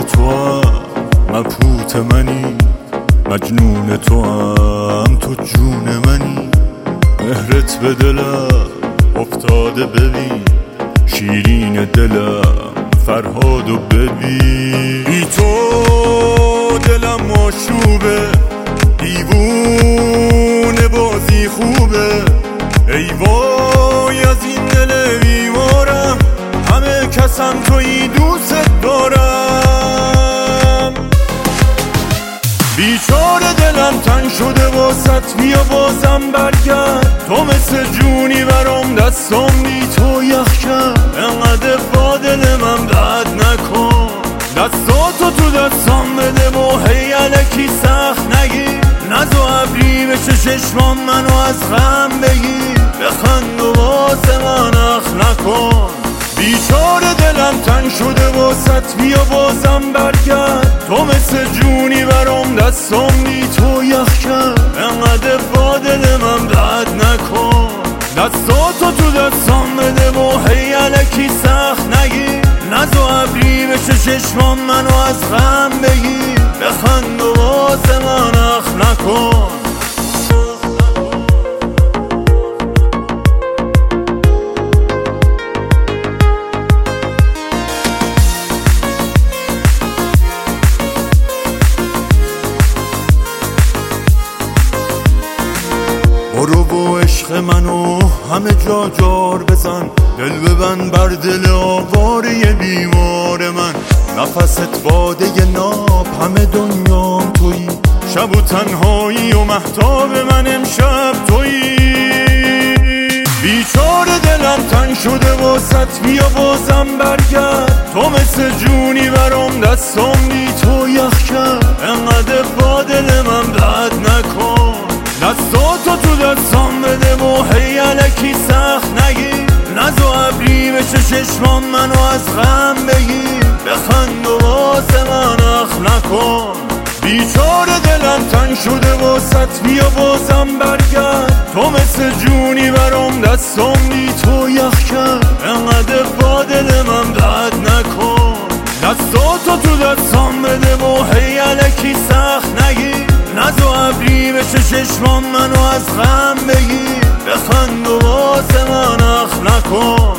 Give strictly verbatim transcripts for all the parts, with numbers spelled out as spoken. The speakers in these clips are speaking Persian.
تو هم مبهوت منی، مجنون تو هم تو جون منی. مهرت به دلم افتاده ببین، شیرین دلم فرهادو ببین. بی تو دلم مشوبه، دیوونه بازی خوبه. ای وای از این دل بیمارم، همه کسم تویی دوست دارم. بیچاره دلم تنگ شده واسط، بیا بازم برگرد. تو مثل جونی برام دستام بی تو یخ کرد. انقدر با دل من بد نکن، دستاتو تو دستام بده و هی علکی سخت نگیر. نزو ابری بشه چشمان منو از غم بگیر. بخند و واسه من اخ نکن. بیچاره دلم تنگ شده واسط، بیا بازم برگرد. تو مثل جونی برام دستام بی تو یخ کرد. انقدر با دل من بد نکن، دستاتو تو دستام بده و هی علکی سخت نگیر. نزو ابری بشه چشمان منو از غم بگیر. بخند و واسه من اخ نکن. برو با عشق منو همه جا جار بزن. دل ببند بر دل آواره بیمار من. نفست باده ناب، همه دنیام تویی. شب و تنهایی و مهتاب من امشب تویی. بیچاره دلم تنگ شده واسط، بیا بازم برگرد. تو مثل جونی برام دستام بی تو یخ کرد. انقدر با دل من بد نکن، دستاتو تو دستام بده و هی علکی سخت نگیر. نزو ابری بشه چشمان منو از غم بگیر. بخند و واسه من اخ نکن. بیچاره دلم تنگ شده واسط، بیا بازم برگرد. تو مثل جونی برام دستام بی تو یخ کرد. انقدر با دل من بد نکن، دستاتو تو دستام بده و هی علکی سخت نگیر. نزو ابری بشه چشمان منو از غم بگیر. بخند و واسه من اخ نکن.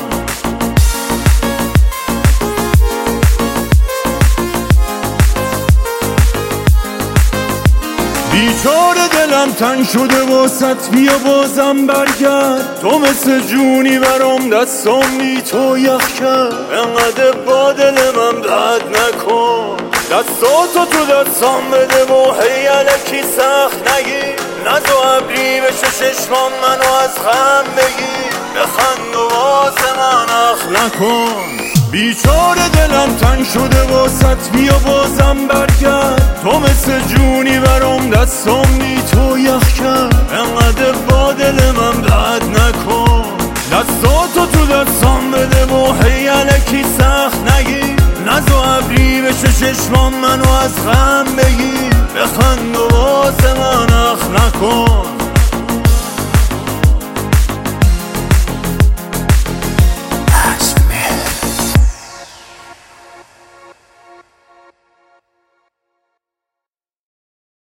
بیچاره دلم تنگ شده واسط، بیا بازم برگرد. تو مثل جونی برام دستام بی تو یخ کرد. انقدر با دل من بد نکن، دستاتو تو دستام بده و هی علکی سخت نگیر. نزو ابری بشه چشمان منو از غم بگیر. بخند و واسه من اخ نکن. بیچاره دلم تنگ شده واسط، بیا بازم برگرد. تو مثل جونی برام دستام بی تو یخ کرد. انقدر با دل من بد نکن، دستاتو تو دستام بده و هی علکی سخت نگیر. نزو ابری بشه چشمان منو از غم بگیر. بخند و واسه من اخ نکن.